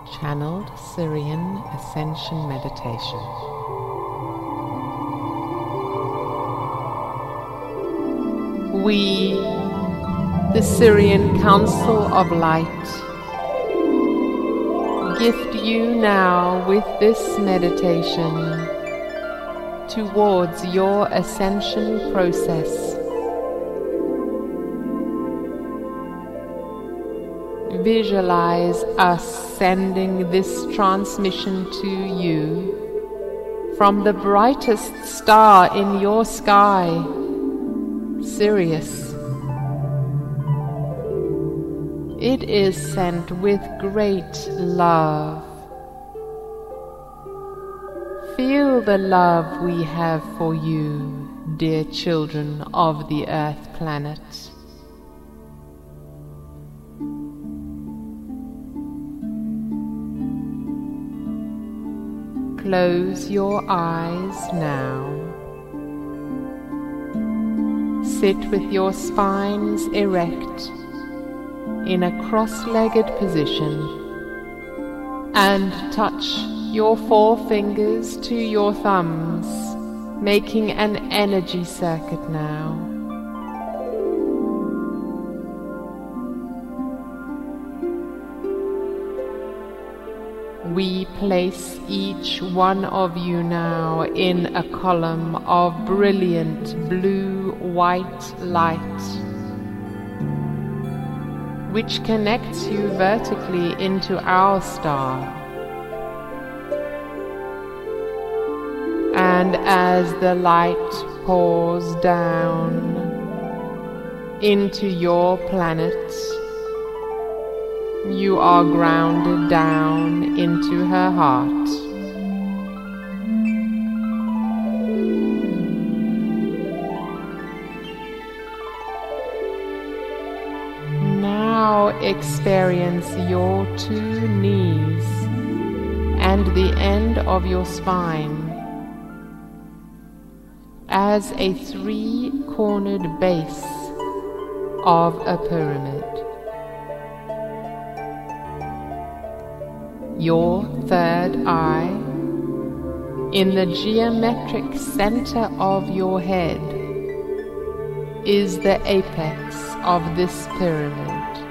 Channeled Syrian Ascension Meditation. We, the Syrian Council of Light, gift you now with this meditation towards your ascension process. Visualize us sending this transmission to you from the brightest star in your sky, Sirius. It is sent with great love. Feel the love we have for you, dear children of the Earth planet. Close your eyes now. Sit with your spines erect in a cross-legged position and touch your forefingers to your thumbs, making an energy circuit now. We place each one of you now in a column of brilliant blue-white light, which connects you vertically into our star. And as the light pours down into your planet, you are grounded down into her heart. Now experience your two knees and the end of your spine as a three-cornered base of a pyramid. Your third eye, in the geometric center of your head, is the apex of this pyramid.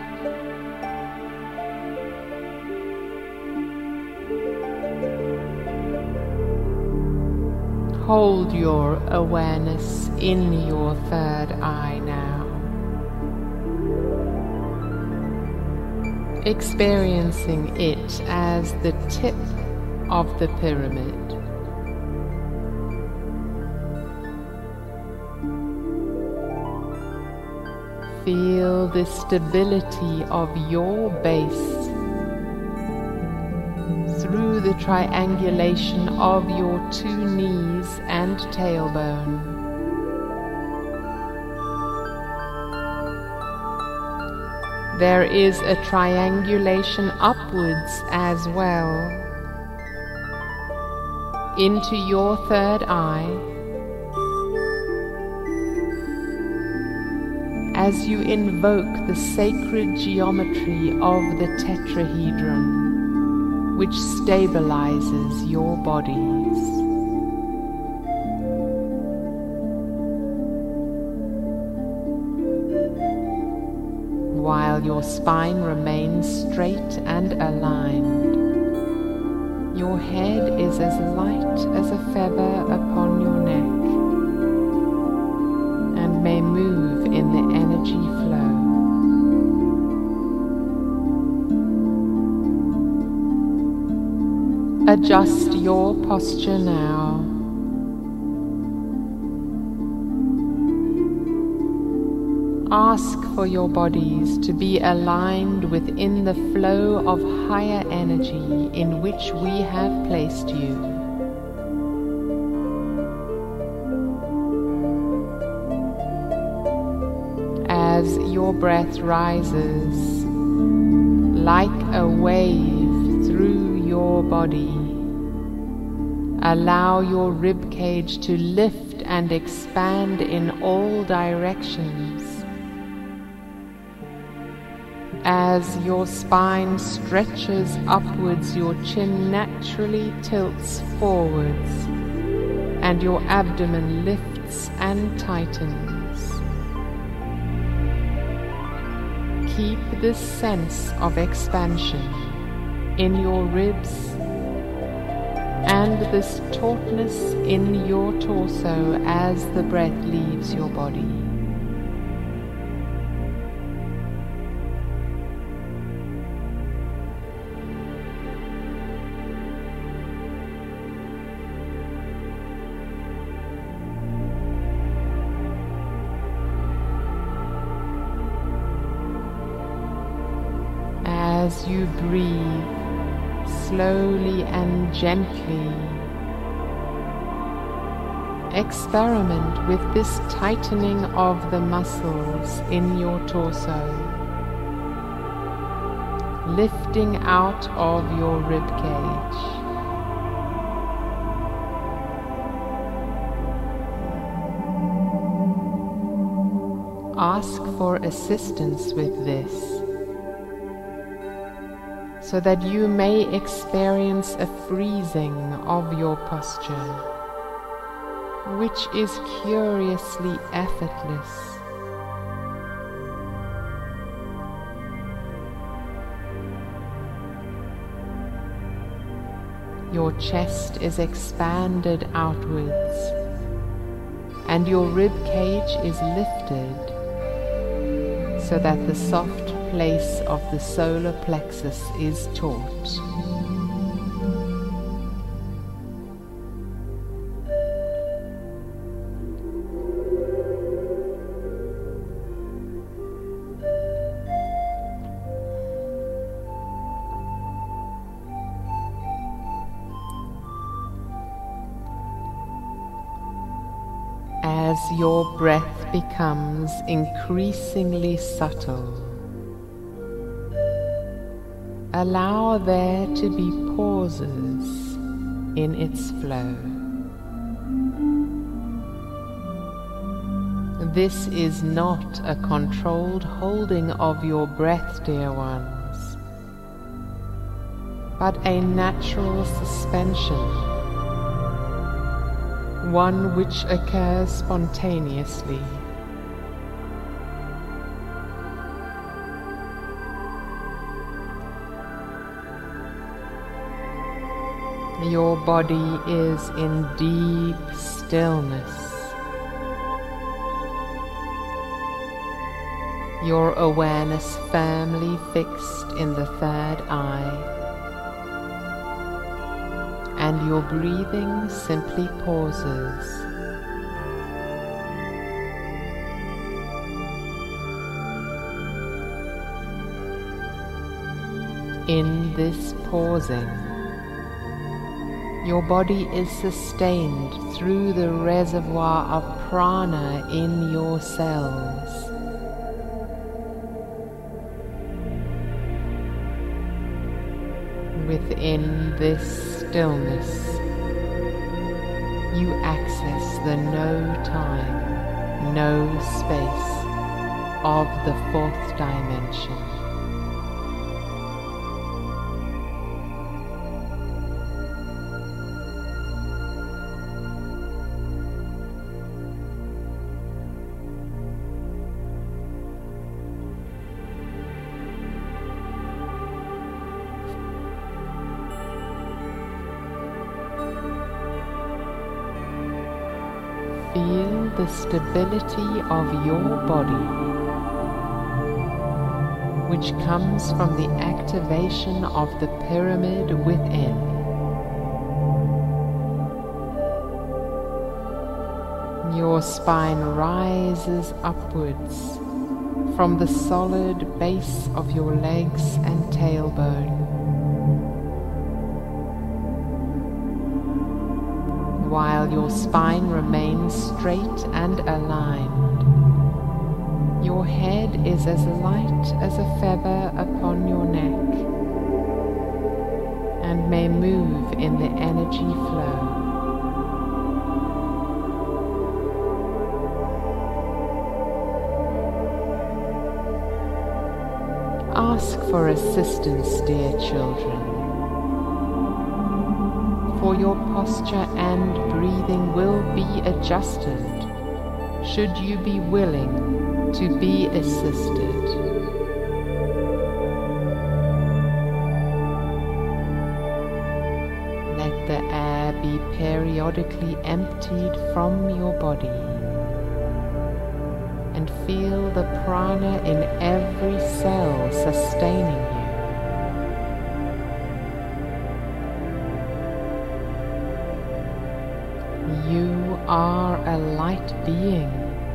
Hold your awareness in your third eye now, experiencing it as the tip of the pyramid. Feel the stability of your base through the triangulation of your two knees and tailbone. There is a triangulation upwards as well, into your third eye, as you invoke the sacred geometry of the tetrahedron, which stabilizes your bodies. While your spine remains straight and aligned, your head is as light as a feather upon your neck and may move in the energy flow. Adjust your posture now. Ask for your bodies to be aligned within the flow of higher energy in which we have placed you. As your breath rises like a wave through your body, allow your rib cage to lift and expand in all directions. As your spine stretches upwards, your chin naturally tilts forwards, and your abdomen lifts and tightens. Keep this sense of expansion in your ribs and this tautness in your torso as the breath leaves your body. As you breathe slowly and gently, experiment with this tightening of the muscles in your torso, lifting out of your rib cage. Ask for assistance with this, so that you may experience a freezing of your posture, which is curiously effortless. Your chest is expanded outwards, and your rib cage is lifted, so that the soft place of the solar plexus is taut. As your breath becomes increasingly subtle, allow there to be pauses in its flow. This is not a controlled holding of your breath, dear ones, but a natural suspension, one which occurs spontaneously. Your body is in deep stillness. Your awareness firmly fixed in the third eye, and your breathing simply pauses. In this pausing, your body is sustained through the reservoir of prana in your cells. Within this stillness, you access the no time, no space of the fourth dimension. Feel the stability of your body, which comes from the activation of the pyramid within. Your spine rises upwards from the solid base of your legs and tailbone, while your spine remains straight and aligned. Your head is as light as a feather upon your neck and may move in the energy flow. ask for assistance, dear children, for your posture and breathing will be adjusted should you be willing to be assisted. Let the air be periodically emptied from your body, and feel the prana in every cell sustaining you. You are a light being,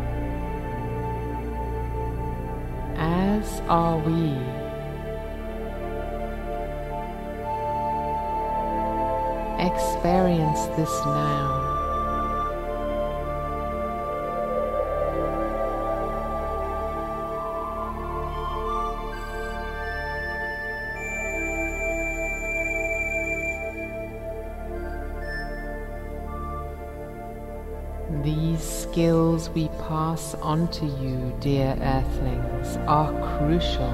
as are we. Experience this now. These skills we pass on to you, dear earthlings, are crucial.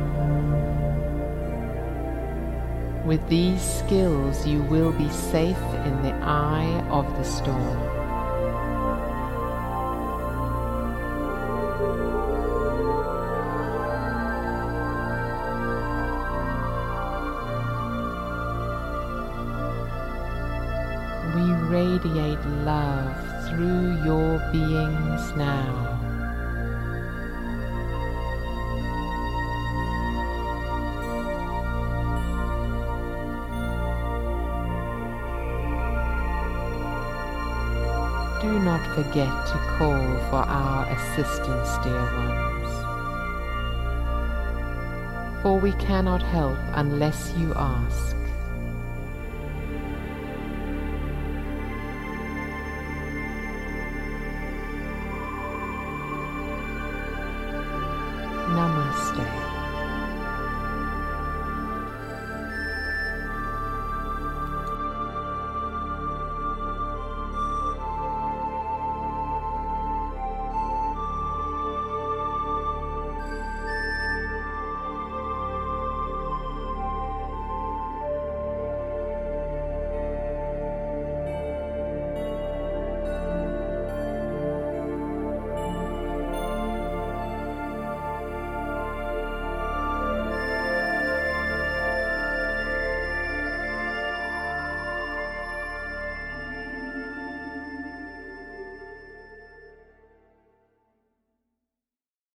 With these skills you will be safe in the eye of the storm. We radiate love through your beings now. Do not forget to call for our assistance, dear ones, for we cannot help unless you ask. Namaste.